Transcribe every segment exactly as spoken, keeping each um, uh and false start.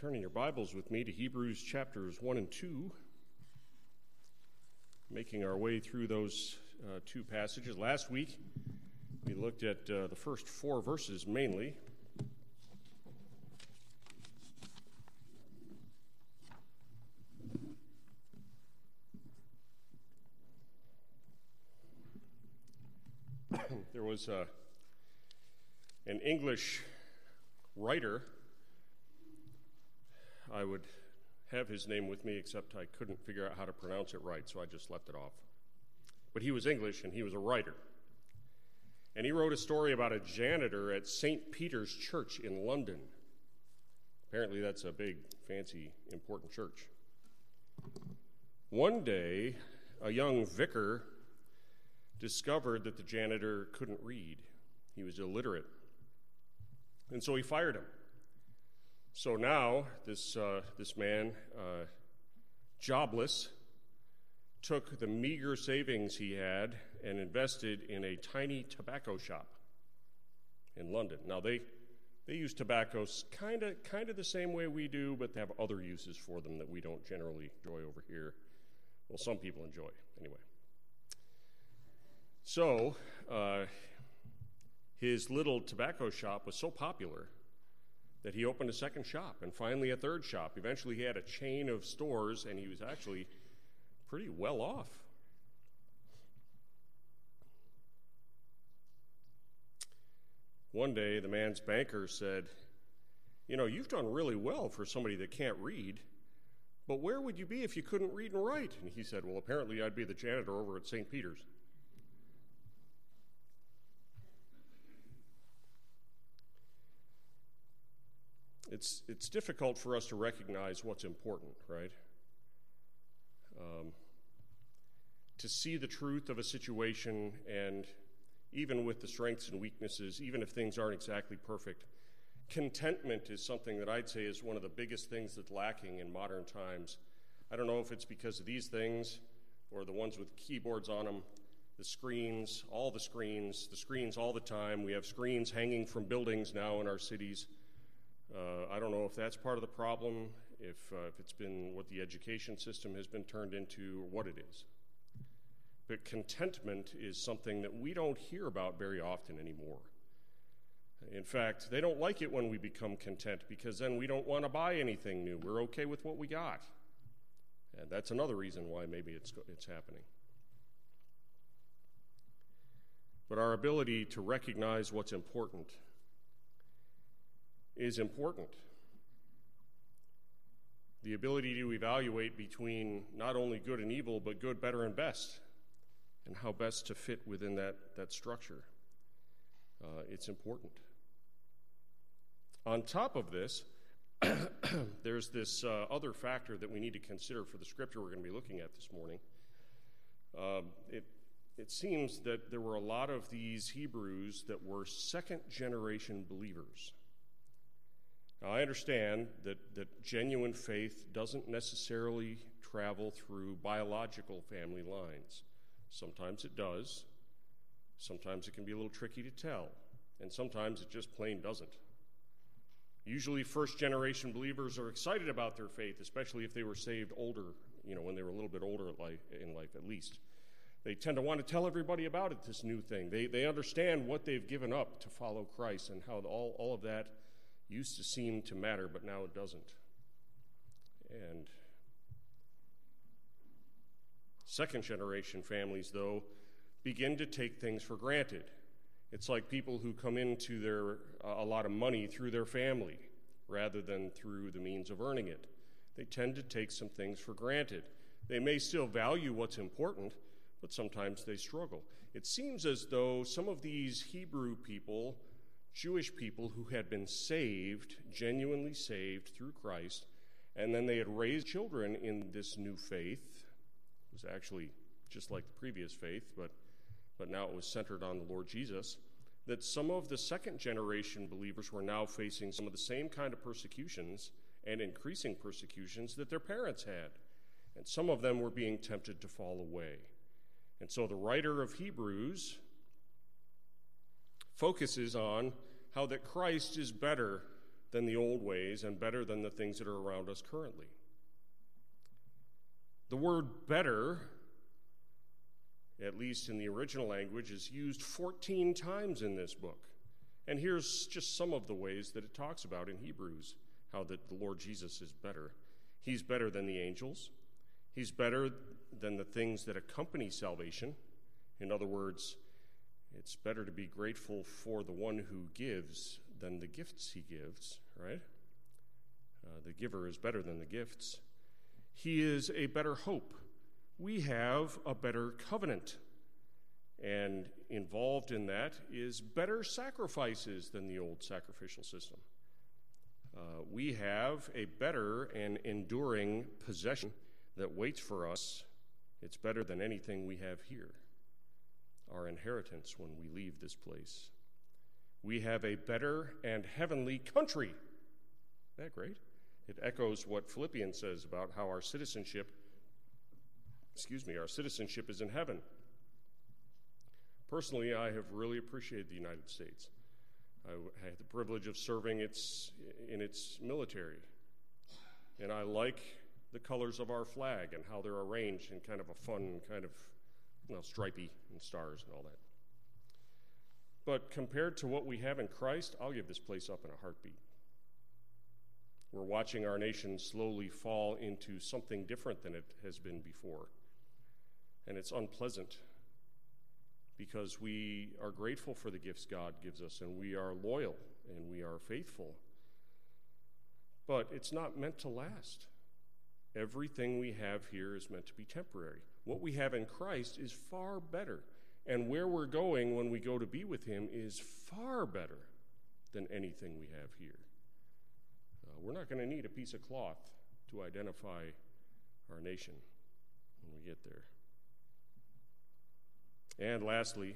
turning your Bibles with me to Hebrews chapters one and two, making our way through those uh, two passages. Last week, we looked at uh, the first four verses mainly. There was uh, an English writer. I would have his name with me, except I couldn't figure out how to pronounce it right, so I just left it off. But he was English, and he was a writer. And he wrote a story about a janitor at Saint Peter's Church in London. Apparently that's a big, fancy, important church. One day, a young vicar discovered that the janitor couldn't read. He was illiterate. And so he fired him. So now, this uh, this man, uh, jobless, took the meager savings he had and invested in a tiny tobacco shop in London. Now, they they use tobacco kind of kind of the same way we do, but they have other uses for them that we don't generally enjoy over here. Well, some people enjoy, anyway. So, uh, his little tobacco shop was so popular that he opened a second shop, and finally a third shop. Eventually he had a chain of stores, and he was actually pretty well off. One day the man's banker said, "You know, you've done really well for somebody that can't read, but where would you be if you couldn't read and write?" And he said, "Well, apparently I'd be the janitor over at Saint Peter's." It's it's difficult for us to recognize what's important, right? Um, to see the truth of a situation, and even with the strengths and weaknesses, even if things aren't exactly perfect, contentment is something that I'd say is one of the biggest things that's lacking in modern times. I don't know if it's because of these things or the ones with keyboards on them, the screens, all the screens, the screens all the time. We have screens hanging from buildings now in our cities. Uh, I don't know if that's part of the problem, if, uh, if it's been what the education system has been turned into, or what it is. But contentment is something that we don't hear about very often anymore. In fact, they don't like it when we become content, because then we don't want to buy anything new. We're okay with what we got. And that's another reason why maybe it's, it's happening. But our ability to recognize what's important is important. The ability to evaluate between not only good and evil, but good, better, and best, and how best to fit within that, that structure. Uh, it's important. On top of this, there's this uh, other factor that we need to consider for the scripture we're going to be looking at this morning. Um, it, it seems that there were a lot of these Hebrews that were second-generation believers. Now, I understand that, that genuine faith doesn't necessarily travel through biological family lines. Sometimes it does. Sometimes it can be a little tricky to tell. And sometimes it just plain doesn't. Usually first-generation believers are excited about their faith, especially if they were saved older, you know, when they were a little bit older in life at least. They tend to want to tell everybody about it, this new thing. They, they understand what they've given up to follow Christ and how all, all of that used to seem to matter, but now it doesn't. And second-generation families, though, begin to take things for granted. It's like people who come into their uh, a lot of money through their family rather than through the means of earning it. They tend to take some things for granted. They may still value what's important, but sometimes they struggle. It seems as though some of these Hebrew people, Jewish people who had been saved, genuinely saved through Christ, and then they had raised children in this new faith. It was actually just like the previous faith, but, but now it was centered on the Lord Jesus, that some of the second-generation believers were now facing some of the same kind of persecutions and increasing persecutions that their parents had. And some of them were being tempted to fall away. And so the writer of Hebrews focuses on how that Christ is better than the old ways and better than the things that are around us currently. The word better, at least in the original language, is used fourteen times in this book. And here's just some of the ways that it talks about in Hebrews, how that the Lord Jesus is better. He's better than the angels. He's better than the things that accompany salvation. In other words, it's better to be grateful for the one who gives than the gifts he gives, right? Uh, the giver is better than the gifts. He is a better hope. We have a better covenant. And involved in that is better sacrifices than the old sacrificial system. Uh, we have a better and enduring possession that waits for us. It's better than anything we have here, our inheritance when we leave this place. We have a better and heavenly country. Isn't that great? It echoes what Philippians says about how our citizenship, excuse me, our citizenship is in heaven. Personally, I have really appreciated the United States. I had the privilege of serving its, in its military, and I like the colors of our flag and how they're arranged in kind of a fun, kind of, you know, stripy and stars and all that. But compared to what we have in Christ, I'll give this place up in a heartbeat. We're watching our nation slowly fall into something different than it has been before, and it's unpleasant, because we are grateful for the gifts God gives us, and we are loyal, and we are faithful. But it's not meant to last. Everything we have here is meant to be temporary. What we have in Christ is far better, and where we're going when we go to be with him is far better than anything we have here. Uh, we're not going to need a piece of cloth to identify our nation when we get there. And lastly,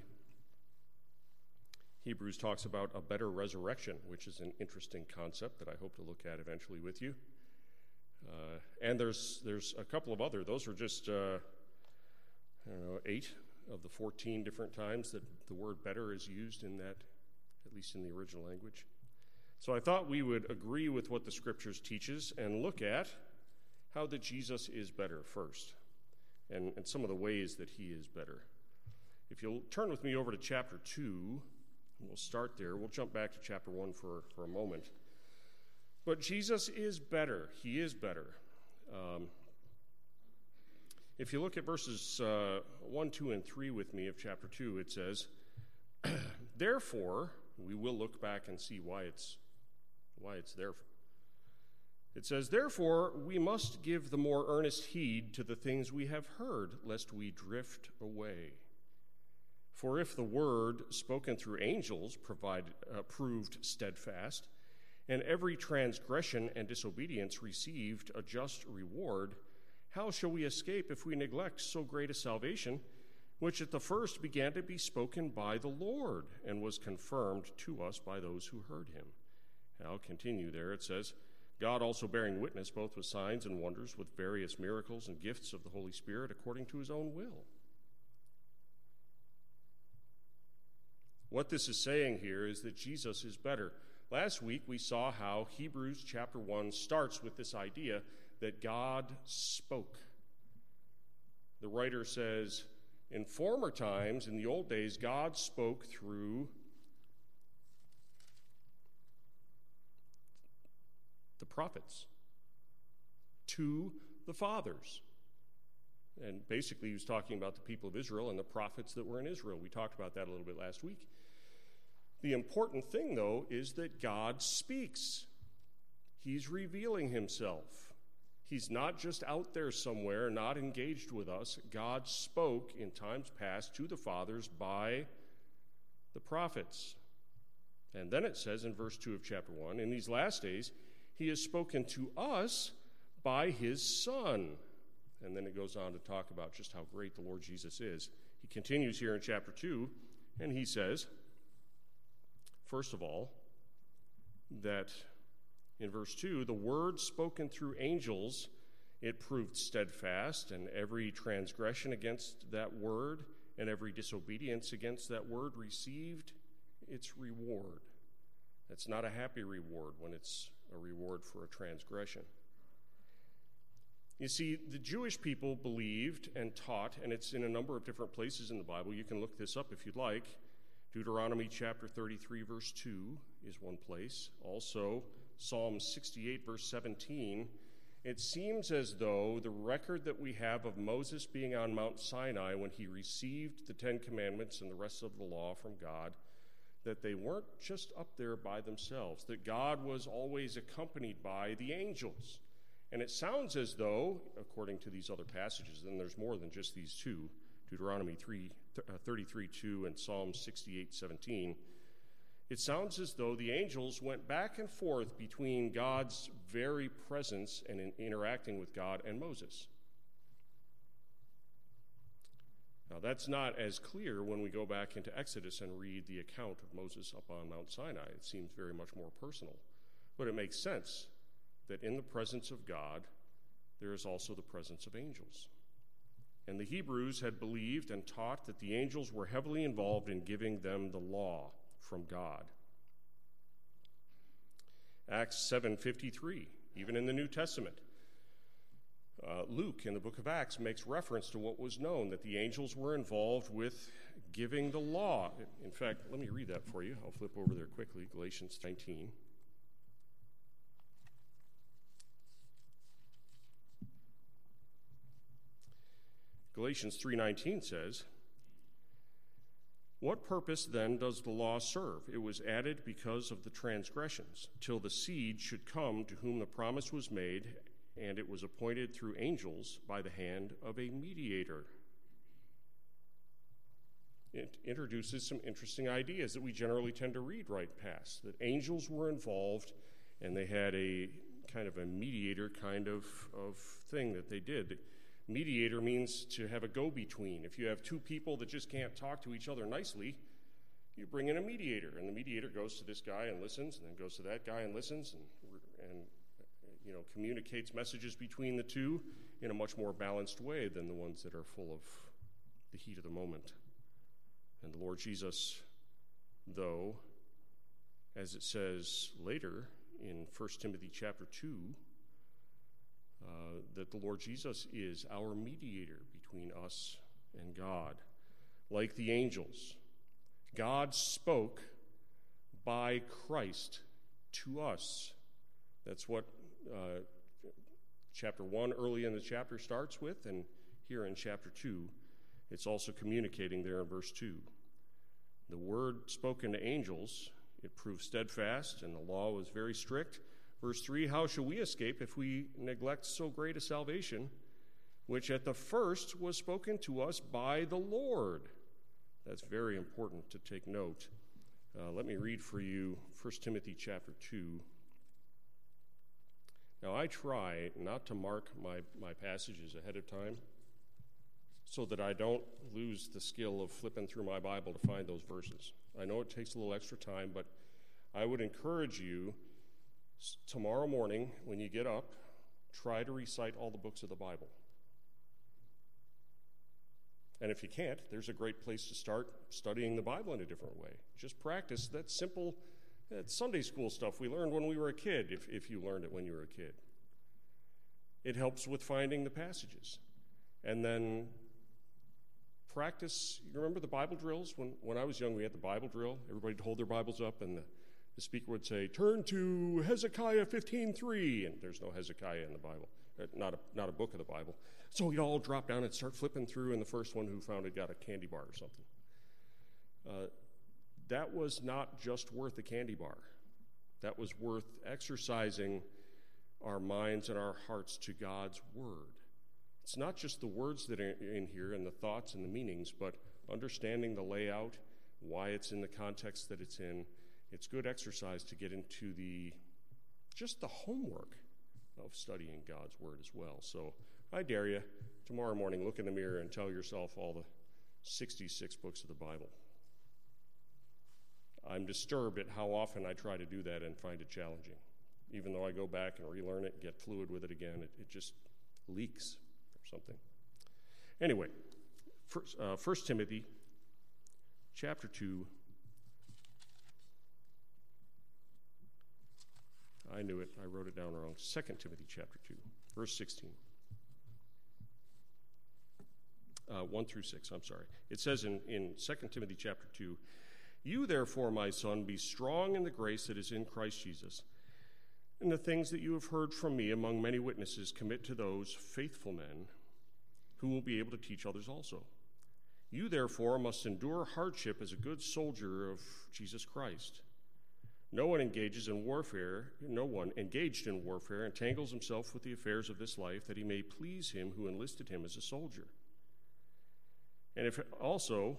Hebrews talks about a better resurrection, which is an interesting concept that I hope to look at eventually with you. Uh, and there's there's a couple of other. Those are just, uh, I don't know, eight of the fourteen different times that the word better is used in that, at least in the original language. So I thought we would agree with what the Scriptures teaches and look at how that Jesus is better first, and, and some of the ways that he is better. If you'll turn with me over to chapter two, and we'll start there. We'll jump back to chapter one for, for a moment. But Jesus is better. He is better. Um, if you look at verses uh, one, two, and three with me of chapter two, it says, therefore, we will look back and see why it's, why it's there. It says, therefore, we must give the more earnest heed to the things we have heard, lest we drift away. For if the word spoken through angels provide, uh, proved steadfast, and every transgression and disobedience received a just reward, how shall we escape if we neglect so great a salvation, which at the first began to be spoken by the Lord, and was confirmed to us by those who heard him? And I'll continue there. It says, God also bearing witness both with signs and wonders, with various miracles and gifts of the Holy Spirit according to his own will. What this is saying here is that Jesus is better. Last week we saw how Hebrews chapter one starts with this idea that God spoke. The writer says, in former times, in the old days, God spoke through the prophets to the fathers. And basically he was talking about the people of Israel and the prophets that were in Israel. We talked about that a little bit last week. The important thing, though, is that God speaks. He's revealing himself. He's not just out there somewhere, not engaged with us. God spoke in times past to the fathers by the prophets. And then it says in verse two of chapter one, in these last days, he has spoken to us by his Son. And then it goes on to talk about just how great the Lord Jesus is. He continues here in chapter two, and he says, first of all, that in verse two, the word spoken through angels, it proved steadfast, and every transgression against that word and every disobedience against that word received its reward. It's not a happy reward when it's a reward for a transgression. You see, the Jewish people believed and taught, and it's in a number of different places in the Bible. You can look this up if you'd like. Deuteronomy chapter thirty-three, verse two is one place. Also, Psalm sixty-eight, verse seventeen. It seems as though the record that we have of Moses being on Mount Sinai when he received the Ten Commandments and the rest of the law from God, that they weren't just up there by themselves, that God was always accompanied by the angels. And it sounds as though, according to these other passages, and there's more than just these two, Deuteronomy thirty-three two and Psalm sixty-eight seventeen, it sounds as though the angels went back and forth between God's very presence and in interacting with God and Moses. Now, that's not as clear when we go back into Exodus and read the account of Moses up on Mount Sinai. It seems very much more personal. But it makes sense that in the presence of God, there is also the presence of angels. And the Hebrews had believed and taught that the angels were heavily involved in giving them the law from God. Acts seven fifty-three, even in the New Testament, uh, Luke in the book of Acts makes reference to what was known, that the angels were involved with giving the law. In fact, let me read that for you. I'll flip over there quickly, Galatians nineteen. Galatians three nineteen says, "What purpose then does the law serve? It was added because of the transgressions, till the seed should come to whom the promise was made, and it was appointed through angels by the hand of a mediator." It introduces some interesting ideas that we generally tend to read right past, that angels were involved and they had a kind of a mediator kind of, of thing that they did. Mediator means to have a go-between. If you have two people that just can't talk to each other nicely, you bring in a mediator, and the mediator goes to this guy and listens, and then goes to that guy and listens, and, and you know, communicates messages between the two in a much more balanced way than the ones that are full of the heat of the moment. And the Lord Jesus, though, as it says later in First Timothy chapter two, Uh, that the Lord Jesus is our mediator between us and God. Like the angels, God spoke by Christ to us. That's what uh, chapter one early in the chapter starts with, and here in chapter two, it's also communicating there in verse two. The word spoken to angels, it proved steadfast, and the law was very strict. Verse three, "How shall we escape if we neglect so great a salvation, which at the first was spoken to us by the Lord?" That's very important to take note. Uh, let me read for you First Timothy chapter two. Now, I try not to mark my, my passages ahead of time so that I don't lose the skill of flipping through my Bible to find those verses. I know it takes a little extra time, but I would encourage you tomorrow morning, when you get up, try to recite all the books of the Bible. And if you can't, there's a great place to start studying the Bible in a different way. Just practice that simple that Sunday school stuff we learned when we were a kid, if, if you learned it when you were a kid. It helps with finding the passages. And then practice, you remember the Bible drills? When, when I was young, we had the Bible drill. Everybody would hold their Bibles up, and the The speaker would say, "Turn to Hezekiah fifteen three," and there's no Hezekiah in the Bible, not a, not a book of the Bible. So we'd all drop down and start flipping through, and the first one who found it got a candy bar or something. Uh, that was not just worth a candy bar. That was worth exercising our minds and our hearts to God's Word. It's not just the words that are in here and the thoughts and the meanings, but understanding the layout, why it's in the context that it's in. It's good exercise to get into the just the homework of studying God's Word as well. So I dare you, tomorrow morning, look in the mirror and tell yourself all the sixty-six books of the Bible. I'm disturbed at how often I try to do that and find it challenging. Even though I go back and relearn it, get fluid with it again, it, it just leaks or something. Anyway, first, uh, First Timothy chapter two, I knew it. I wrote it down wrong. Second Timothy chapter two, verse sixteen. Uh, one through six, I'm sorry. It says in, in Second Timothy chapter two, "You therefore, my son, be strong in the grace that is in Christ Jesus. And the things that you have heard from me among many witnesses commit to those faithful men who will be able to teach others also. You therefore must endure hardship as a good soldier of Jesus Christ. No one engages in warfare, no one engaged in warfare entangles himself with the affairs of this life, that he may please him who enlisted him as a soldier. And if also,"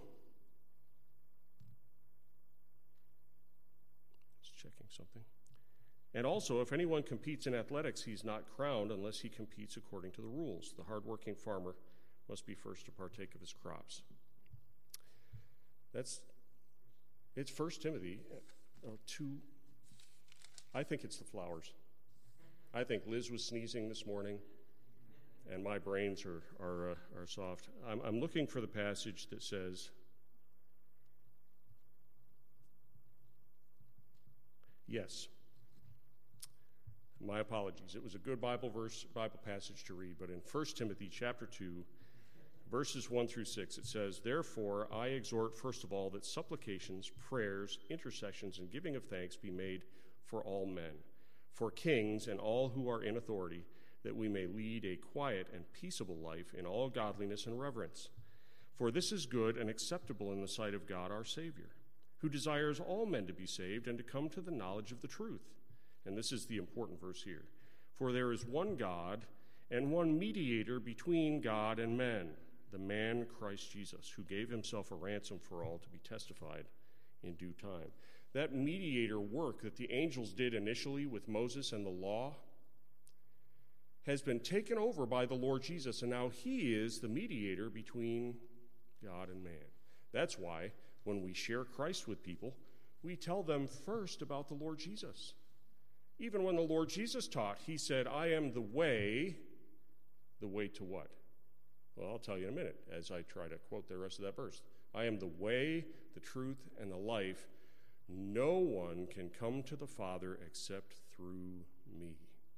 just checking something, "and also, if anyone competes in athletics, he's not crowned unless he competes according to the rules. The hardworking farmer must be first to partake of his crops." That's, it's First Timothy uh, two. I think it's the flowers. I think Liz was sneezing this morning, and my brains are are, uh, are soft. I'm, I'm looking for the passage that says, yes. My apologies. It was a good Bible verse, Bible passage to read, but in First Timothy chapter two, verses one through six, it says, "Therefore I exhort first of all that supplications, prayers, intercessions, and giving of thanks be made for all men, for kings and all who are in authority, that we may lead a quiet and peaceable life in all godliness and reverence. For this is good and acceptable in the sight of God our Savior, who desires all men to be saved and to come to the knowledge of the truth." And this is the important verse here. "For there is one God and one mediator between God and men, the man Christ Jesus, who gave himself a ransom for all, to be testified in due time." That mediator work that the angels did initially with Moses and the law has been taken over by the Lord Jesus, and now he is the mediator between God and man. That's why when we share Christ with people, we tell them first about the Lord Jesus. Even when the Lord Jesus taught, he said, "I am the way." The way to what? Well, I'll tell you in a minute as I try to quote the rest of that verse. "I am the way, the truth, and the life. No one can come to the Father except through me."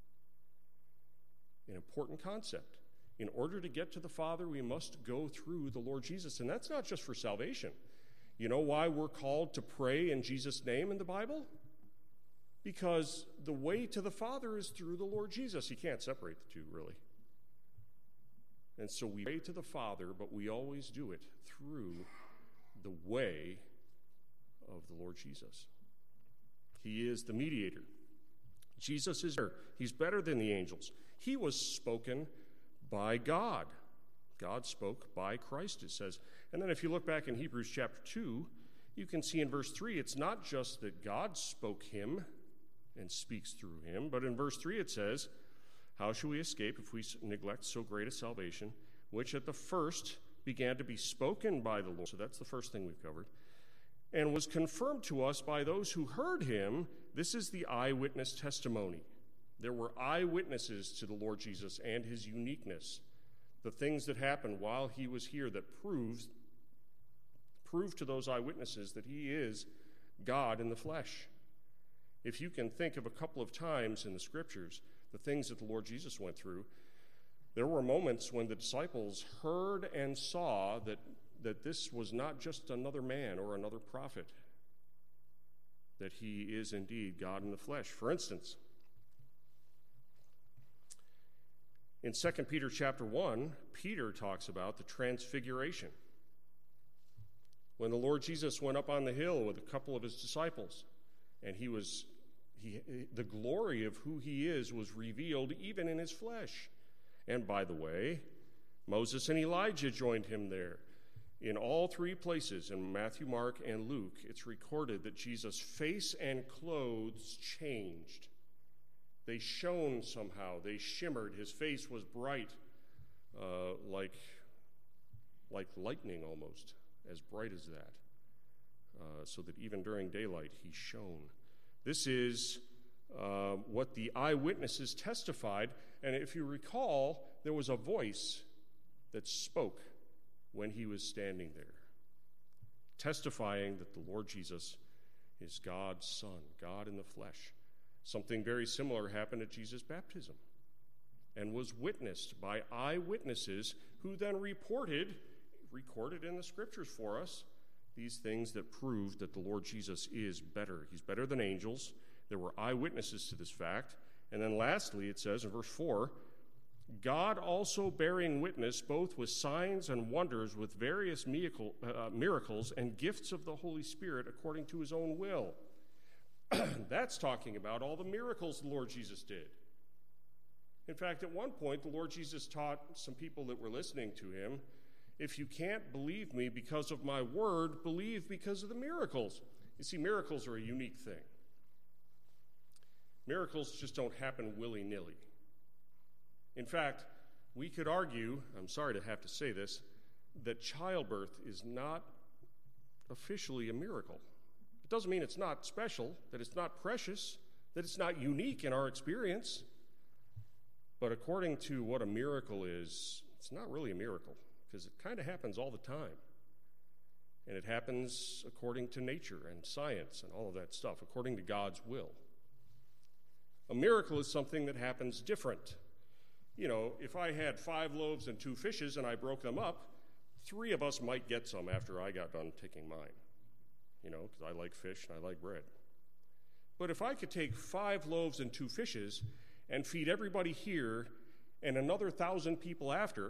An important concept. In order to get to the Father, we must go through the Lord Jesus. And that's not just for salvation. You know why we're called to pray in Jesus' name in the Bible? Because the way to the Father is through the Lord Jesus. You can't separate the two, really. And so we pray to the Father, but we always do it through the way of the Lord Jesus. He is the mediator. Jesus is better. He's better than the angels. He was spoken by God. God spoke by Christ, it says. And then if you look back in Hebrews chapter two, you can see in verse three, it's not just that God spoke him and speaks through him, but in verse three it says, "How shall we escape if we neglect so great a salvation, which at the first began to be spoken by the Lord?" So that's the first thing we've covered. "And was confirmed to us by those who heard him." This is the eyewitness testimony. There were eyewitnesses to the Lord Jesus and his uniqueness, the things that happened while he was here that proves prove to those eyewitnesses that he is God in the flesh. If you can think of a couple of times in the scriptures, the things that the Lord Jesus went through, there were moments when the disciples heard and saw that, that this was not just another man or another prophet, that he is indeed God in the flesh. For instance, in Second Peter chapter one, Peter talks about the transfiguration. When the Lord Jesus went up on the hill with a couple of his disciples, and he was, he, the glory of who he is was revealed even in his flesh. And by the way, Moses and Elijah joined him there. In all three places, in Matthew, Mark, and Luke, it's recorded that Jesus' face and clothes changed. They shone somehow. They shimmered. His face was bright, uh, like, like lightning almost, as bright as that, uh, so that even during daylight he shone. This is uh, what the eyewitnesses testified, and if you recall, there was a voice that spoke when he was standing there, testifying that the Lord Jesus is God's Son, God in the flesh. Something very similar happened at Jesus' baptism and was witnessed by eyewitnesses who then reported, recorded in the scriptures for us, these things that proved that the Lord Jesus is better. He's better than angels. There were eyewitnesses to this fact. And then lastly, it says in verse four, God also bearing witness both with signs and wonders, with various miracle, uh, miracles and gifts of the Holy Spirit according to his own will. That's talking about all the miracles the Lord Jesus did. In fact, at one point, the Lord Jesus taught some people that were listening to him, if you can't believe me because of my word, believe because of the miracles. You see, miracles are a unique thing. Miracles just don't happen willy-nilly. In fact, we could argue, I'm sorry to have to say this, that childbirth is not officially a miracle. It doesn't mean it's not special, that it's not precious, that it's not unique in our experience. But according to what a miracle is, it's not really a miracle, because it kind of happens all the time. And it happens according to nature and science and all of that stuff, according to God's will. A miracle is something that happens different. You know, if I had five loaves and two fishes and I broke them up, three of us might get some after I got done taking mine. You know, because I like fish and I like bread. But if I could take five loaves and two fishes and feed everybody here and another thousand people after,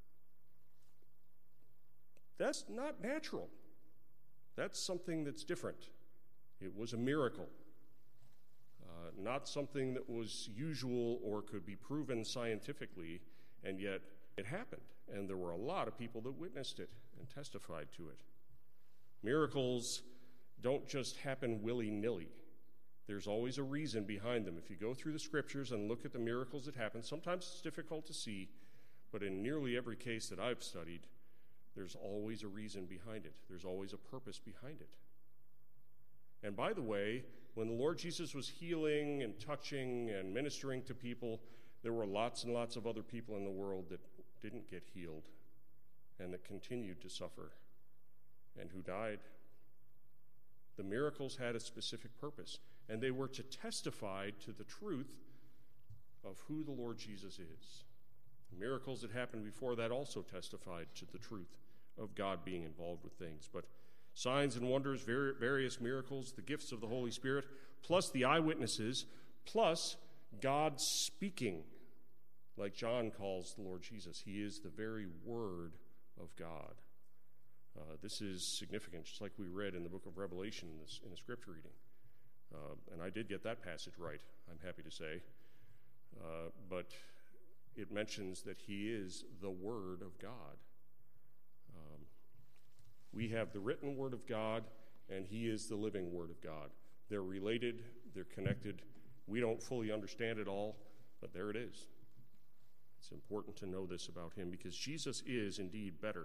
that's not natural. That's something that's different. It was a miracle. Uh, not something that was usual or could be proven scientifically, and yet it happened. And there were a lot of people that witnessed it and testified to it. Miracles don't just happen willy-nilly. There's always a reason behind them. If you go through the scriptures and look at the miracles that happen, sometimes it's difficult to see, but in nearly every case that I've studied, there's always a reason behind it. There's always a purpose behind it. And by the way, when the Lord Jesus was healing and touching and ministering to people, there were lots and lots of other people in the world that didn't get healed and that continued to suffer and who died. The miracles had a specific purpose, and they were to testify to the truth of who the Lord Jesus is. The miracles that happened before that also testified to the truth of God being involved with things. But signs and wonders, various miracles, the gifts of the Holy Spirit, plus the eyewitnesses, plus God speaking, like John calls the Lord Jesus. He is the very Word of God. Uh, this is significant, just like we read in the book of Revelation in, this, in the scripture reading. Uh, and I did get that passage right, I'm happy to say. Uh, but it mentions that he is the Word of God. Um, we have the written Word of God, and he is the living Word of God. They're related, they're connected. We don't fully understand it all, but there it is. It's important to know this about him because Jesus is indeed better.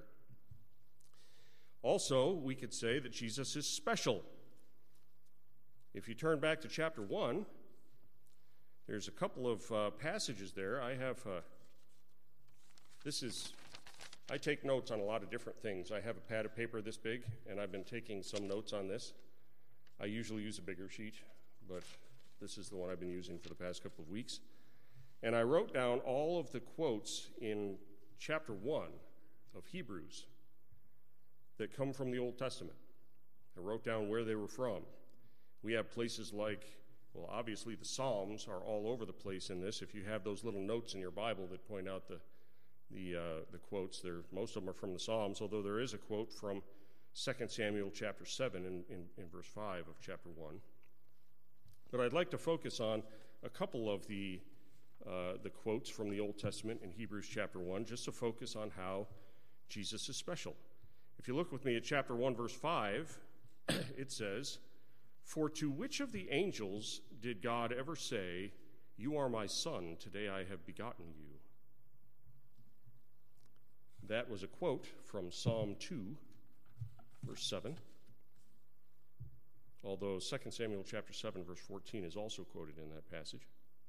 Also, we could say that Jesus is special. If you turn back to chapter one, there's a couple of uh, passages there. I have, uh, this is, I take notes on a lot of different things. I have a pad of paper this big, and I've been taking some notes on this. I usually use a bigger sheet, but this is the one I've been using for the past couple of weeks. And I wrote down all of the quotes in chapter one of Hebrews that come from the Old Testament. I wrote down where they were from. We have places like, well, obviously the Psalms are all over the place in this. If you have those little notes in your Bible that point out the the uh, the quotes, there most of them are from the Psalms, although there is a quote from Second Samuel chapter seven in, in, in verse five of chapter one. But I'd like to focus on a couple of the uh, the quotes from the Old Testament in Hebrews chapter one, just to focus on how Jesus is special. If you look with me at chapter one, verse five, it says, "For to which of the angels did God ever say, 'You are my son, today I have begotten you'?" That was a quote from Psalm two, verse seven. Although Second Samuel chapter seven, verse fourteen is also quoted in that passage.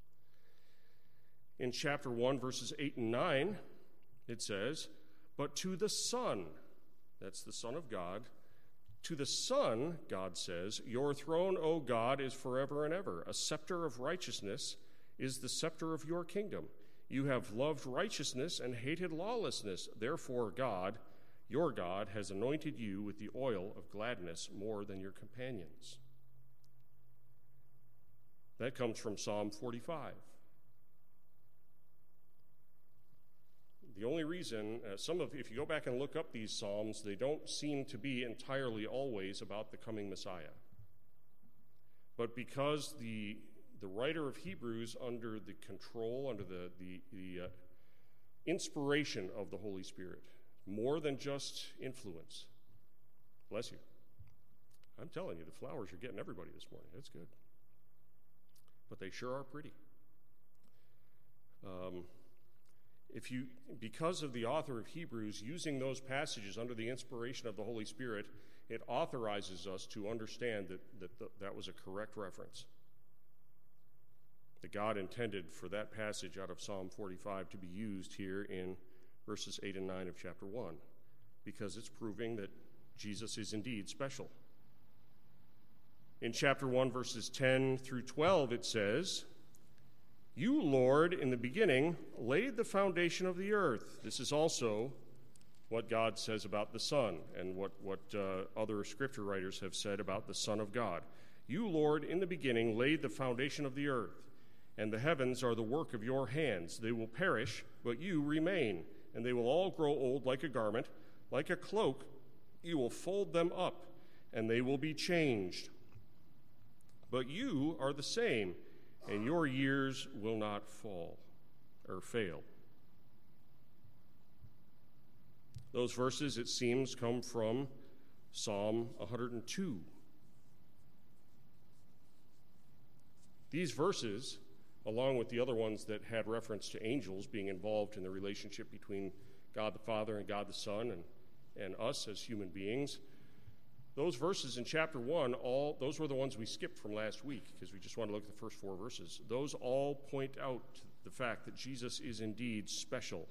In chapter one, verses eight and nine, it says, "But to the Son," that's the Son of God, To the Son, God says, your throne, O God, is forever and ever. A scepter of righteousness is the scepter of your kingdom. You have loved righteousness and hated lawlessness. Therefore, God, your God, has anointed you with the oil of gladness more than your companions. That comes from Psalm forty-five. The only reason, uh, some of, if you go back and look up these Psalms, they don't seem to be entirely always about the coming Messiah. But because the the writer of Hebrews, under the control, under the, the, the uh, inspiration of the Holy Spirit, more than just influence. Bless you. I'm telling you, the flowers are getting everybody this morning. That's good. But they sure are pretty. Um, if you, because of the author of Hebrews using those passages under the inspiration of the Holy Spirit, it authorizes us to understand that that, th- that was a correct reference. That God intended for that passage out of Psalm forty-five to be used here in verses eight and nine of chapter one, because it's proving that Jesus is indeed special. In chapter one, verses ten through twelve, it says, "You, Lord, in the beginning laid the foundation of the earth." This is also what God says about the Son, and what, what uh, other scripture writers have said about the Son of God. "You, Lord, in the beginning laid the foundation of the earth, and the heavens are the work of your hands. They will perish, but you remain, and they will all grow old like a garment. Like a cloak, you will fold them up, and they will be changed. But you are the same, and your years will not fall or fail." Those verses, it seems, come from Psalm one hundred two. These verses, along with the other ones that had reference to angels being involved in the relationship between God the Father and God the Son and, and us as human beings, those verses in chapter one, all those were the ones we skipped from last week because we just want to look at the first four verses. Those all point out the fact that Jesus is indeed special.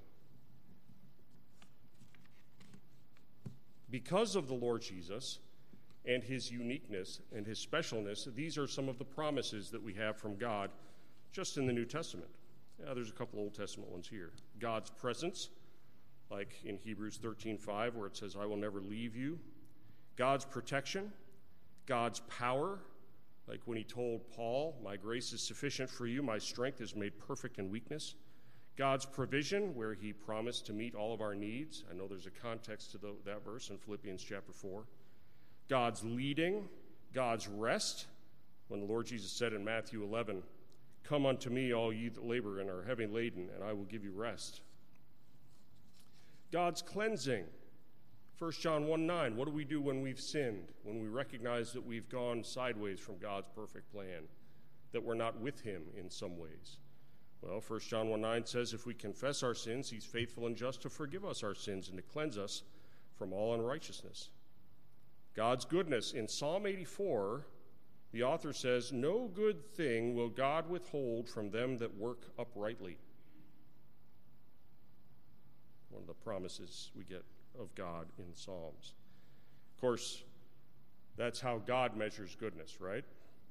Because of the Lord Jesus and his uniqueness and his specialness, these are some of the promises that we have from God just in the New Testament. Yeah, there's a couple Old Testament ones here. God's presence, like in Hebrews thirteen five, where it says, "I will never leave you." God's protection, God's power, like when he told Paul, "My grace is sufficient for you, my strength is made perfect in weakness." God's provision, where he promised to meet all of our needs. I know there's a context to the, that verse in Philippians chapter four. God's leading, God's rest, when the Lord Jesus said in Matthew eleven, "Come unto me, all ye that labor and are heavy laden, and I will give you rest." God's cleansing. First John one nine, what do we do when we've sinned, when we recognize that we've gone sideways from God's perfect plan, that we're not with him in some ways? Well, First John one nine says, if we confess our sins, he's faithful and just to forgive us our sins and to cleanse us from all unrighteousness. God's goodness. In Psalm eighty-four, the author says, "No good thing will God withhold from them that work uprightly." One of the promises we get of God in Psalms. Of course, that's how God measures goodness, right?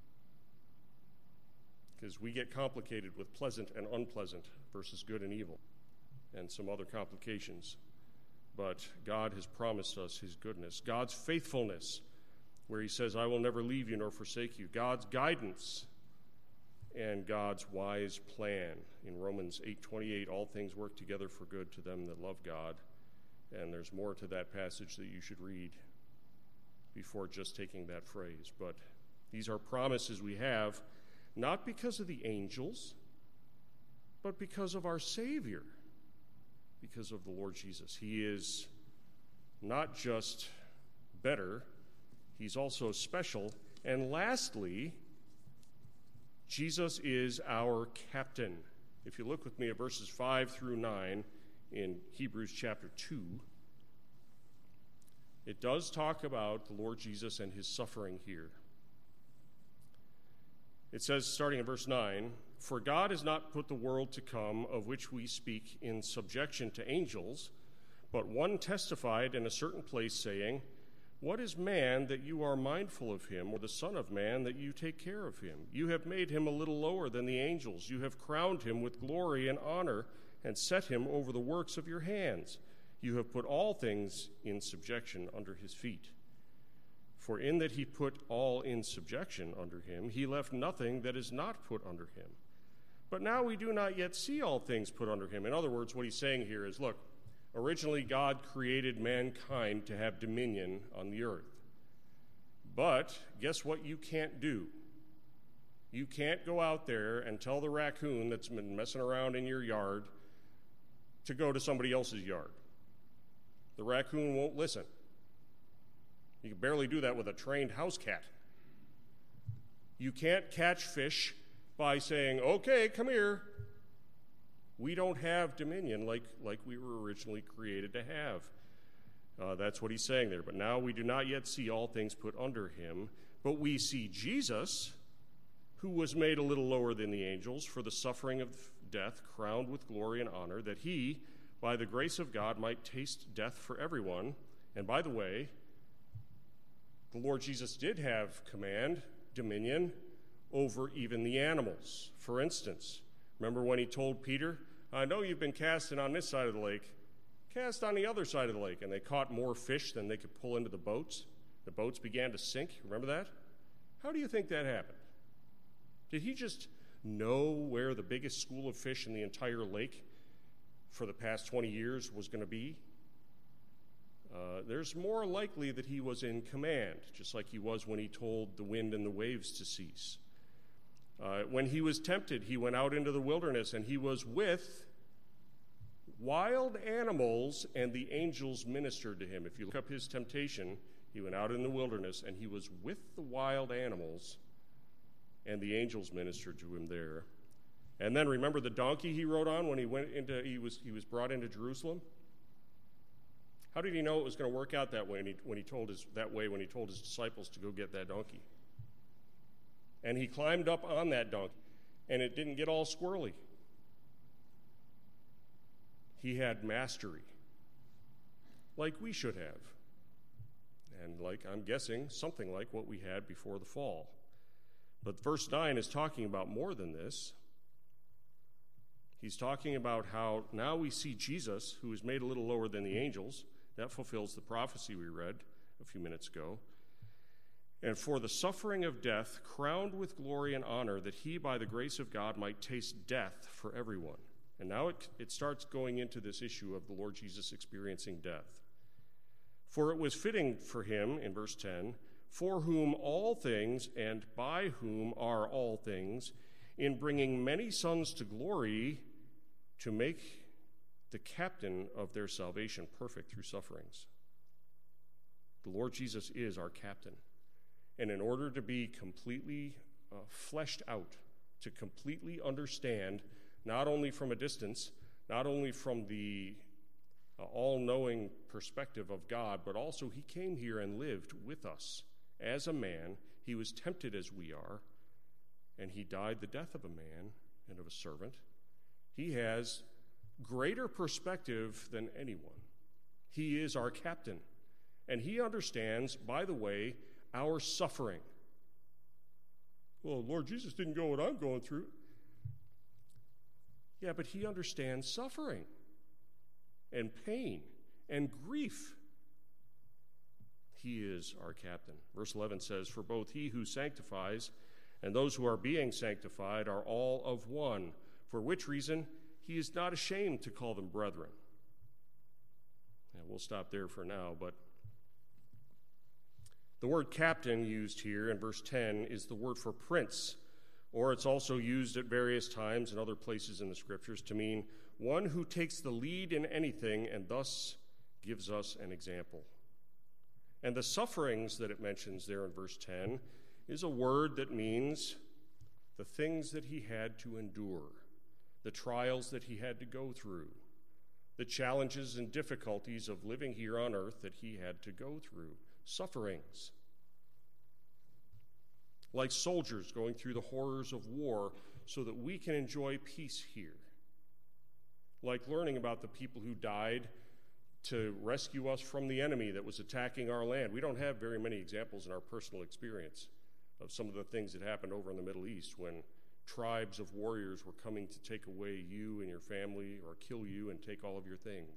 Because we get complicated with pleasant and unpleasant versus good and evil and some other complications. But God has promised us his goodness. God's faithfulness, where he says, "I will never leave you nor forsake you." God's guidance and God's wise plan. In Romans eight twenty-eight, all things work together for good to them that love God. And there's more to that passage that you should read before just taking that phrase. But these are promises we have, not because of the angels, but because of our Savior, because of the Lord Jesus. He is not just better, he's also special. And lastly, Jesus is our captain. If you look with me at verses five through nine in Hebrews chapter two, it does talk about the Lord Jesus and his suffering here. It says, starting in verse nine, "For God has not put the world to come, of which we speak, in subjection to angels, but one testified in a certain place, saying, What is man that you are mindful of him, or the Son of Man that you take care of him? You have made him a little lower than the angels. You have crowned him with glory and honor and set him over the works of your hands. You have put all things in subjection under his feet. For in that he put all in subjection under him, he left nothing that is not put under him. But now we do not yet see all things put under him. In other words, what he's saying here is, look, originally God created mankind to have dominion on the earth. But guess what you can't do? You can't go out there and tell the raccoon that's been messing around in your yard to go to somebody else's yard. The raccoon won't listen. You can barely do that with a trained house cat. You can't catch fish by saying, okay, come here. We don't have dominion like, like we were originally created to have. Uh, that's what he's saying there. But now we do not yet see all things put under him, but we see Jesus, who was made a little lower than the angels for the suffering of death, crowned with glory and honor, that he, by the grace of God, might taste death for everyone. And by the way, the Lord Jesus did have command, dominion, over even the animals. For instance, remember when he told Peter, I know you've been casting on this side of the lake, cast on the other side of the lake. And they caught more fish than they could pull into the boats. The boats began to sink. Remember that? How do you think that happened? Did he just know where the biggest school of fish in the entire lake for the past twenty years was going to be? Uh, there's more likely that he was in command, just like he was when he told the wind and the waves to cease. Uh, when he was tempted, he went out into the wilderness, and he was with wild animals, and the angels ministered to him. If you look up his temptation, he went out in the wilderness, and he was with the wild animals, and the angels ministered to him there. And then remember the donkey he rode on when he went into he was he was brought into Jerusalem? How did he know it was going to work out that way when he, when he told his that way when he told his disciples to go get that donkey? And he climbed up on that donkey, and it didn't get all squirrely. He had mastery, like we should have. And like, I'm guessing, something like what we had before the fall. But verse nine is talking about more than this. He's talking about how now we see Jesus, who is made a little lower than the angels. That fulfills the prophecy we read a few minutes ago. And for the suffering of death, crowned with glory and honor, that he, by the grace of God, might taste death for everyone. And now it, it starts going into this issue of the Lord Jesus experiencing death. For it was fitting for him, in verse ten, for whom all things and by whom are all things, in bringing many sons to glory, to make the captain of their salvation perfect through sufferings. The Lord Jesus is our captain. And in order to be completely uh, fleshed out, to completely understand, not only from a distance, not only from the uh, all-knowing perspective of God, but also he came here and lived with us as a man. He was tempted as we are, and he died the death of a man and of a servant. He has greater perspective than anyone. He is our captain, and he understands, by the way, our suffering. Well, Lord Jesus didn't go what I'm going through. Yeah, but he understands suffering and pain and grief. He is our captain. Verse eleven says, for both he who sanctifies and those who are being sanctified are all of one, for which reason he is not ashamed to call them brethren. And we'll stop there for now, but the word captain used here in verse ten is the word for prince, or it's also used at various times in other places in the scriptures to mean one who takes the lead in anything and thus gives us an example. And the sufferings that it mentions there in verse ten is a word that means the things that he had to endure, the trials that he had to go through, the challenges and difficulties of living here on earth that he had to go through. Sufferings. Like soldiers going through the horrors of war so that we can enjoy peace here. Like learning about the people who died to rescue us from the enemy that was attacking our land. We don't have very many examples in our personal experience of some of the things that happened over in the Middle East when tribes of warriors were coming to take away you and your family or kill you and take all of your things.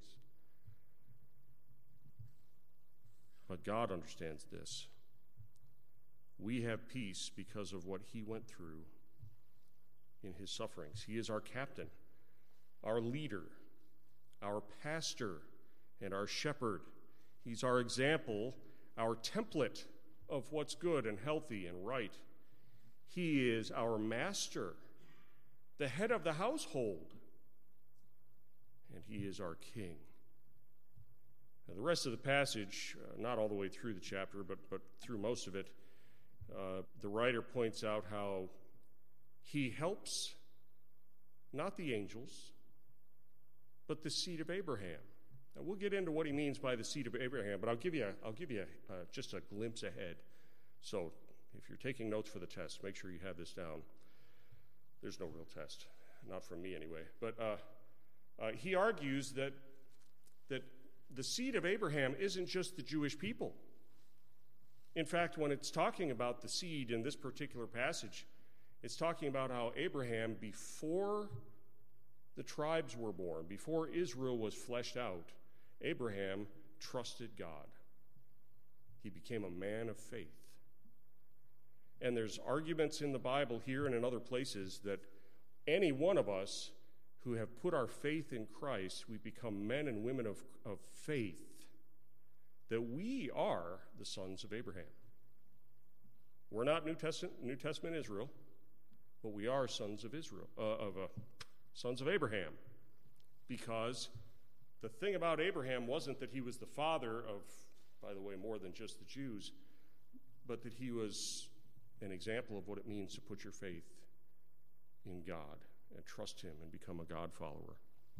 But God understands this. We have peace because of what he went through in his sufferings. He is our captain, our leader, our pastor, and our shepherd. He's our example, our template of what's good and healthy and right. He is our master, the head of the household, and he is our king. Now, the rest of the passage, uh, not all the way through the chapter, but, but through most of it, uh, the writer points out how he helps not the angels, but the seed of Abraham. Now, we'll get into what he means by the seed of Abraham, but I'll give you, a, I'll give you a, uh, just a glimpse ahead. So if you're taking notes for the test, make sure you have this down. There's no real test, not from me anyway. But uh, uh, he argues that that the seed of Abraham isn't just the Jewish people. In fact, when it's talking about the seed in this particular passage, it's talking about how Abraham, before the tribes were born, before Israel was fleshed out, Abraham trusted God. He became a man of faith. And there's arguments in the Bible here and in other places that any one of us who have put our faith in Christ, we become men and women of, of faith, that we are the sons of Abraham. We're not New Testament, New Testament Israel, but we are sons of Israel, uh, of uh, sons of Abraham, because the thing about Abraham wasn't that he was the father of, by the way, more than just the Jews, but that he was an example of what it means to put your faith in God and trust him and become a God follower.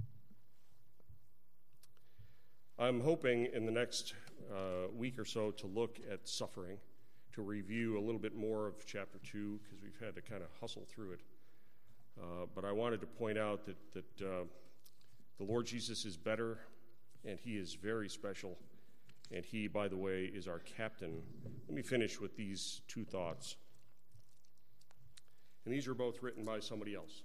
I'm hoping in the next uh, week or so to look at suffering, to review a little bit more of chapter two, because we've had to kind of hustle through it. Uh, but I wanted to point out that, that uh, the Lord Jesus is better, and he is very special, and he, by the way, is our captain. Let me finish with these two thoughts. And these are both written by somebody else.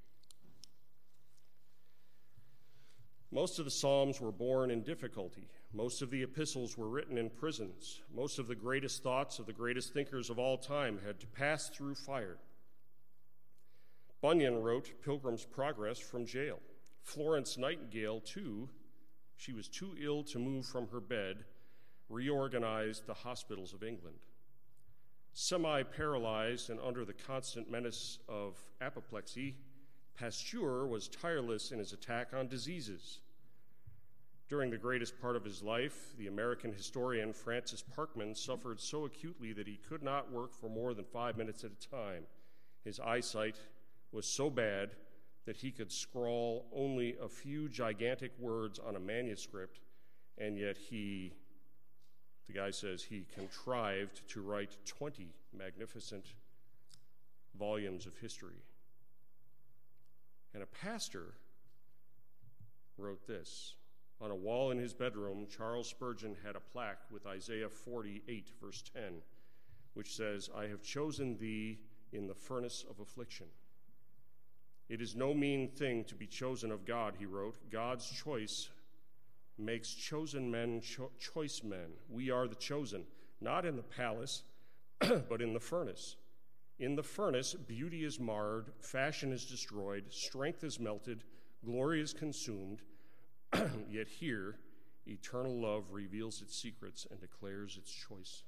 Most of the Psalms were born in difficulty. Most of the epistles were written in prisons. Most of the greatest thoughts of the greatest thinkers of all time had to pass through fire. Bunyan wrote Pilgrim's Progress from jail. Florence Nightingale, too, she was too ill to move from her bed, reorganized the hospitals of England. Semi-paralyzed and under the constant menace of apoplexy, Pasteur was tireless in his attack on diseases. During the greatest part of his life, the American historian Francis Parkman suffered so acutely that he could not work for more than five minutes at a time. His eyesight was so bad that he could scrawl only a few gigantic words on a manuscript, and yet he, the guy says, he contrived to write twenty magnificent volumes of history. And a pastor wrote this. On a wall in his bedroom, Charles Spurgeon had a plaque with Isaiah forty-eight, verse ten, which says, I have chosen thee in the furnace of affliction. It is no mean thing to be chosen of God, he wrote. God's choice makes chosen men cho- choice men. We are the chosen, not in the palace, but in the furnace. In the furnace, beauty is marred, fashion is destroyed, strength is melted, glory is consumed. Yet here, eternal love reveals its secrets and declares its choice.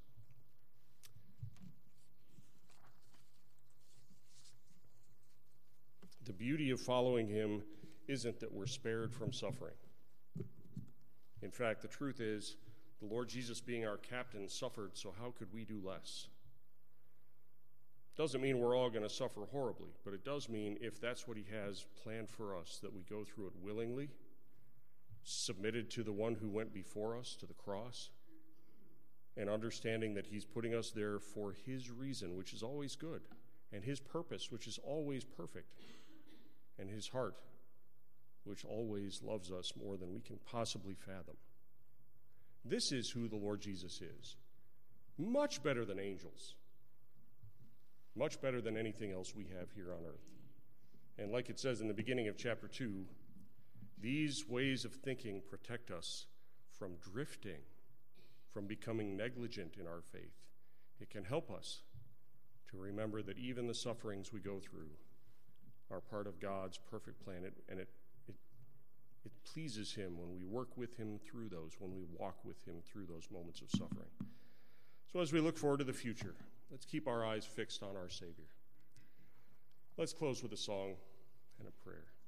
The beauty of following him isn't that we're spared from suffering. In fact, the truth is, the Lord Jesus being our captain suffered, so how could we do less? Doesn't mean we're all going to suffer horribly, but it does mean if that's what he has planned for us, that we go through it willingly, submitted to the one who went before us, to the cross, and understanding that he's putting us there for his reason, which is always good, and his purpose, which is always perfect, and his heart, which always loves us more than we can possibly fathom. This is who the Lord Jesus is. Much better than angels. Much better than anything else we have here on earth. And like it says in the beginning of chapter two, these ways of thinking protect us from drifting, from becoming negligent in our faith. It can help us to remember that even the sufferings we go through are part of God's perfect plan, and it, it, it pleases him when we work with him through those, when we walk with him through those moments of suffering. So as we look forward to the future, let's keep our eyes fixed on our Savior. Let's close with a song and a prayer.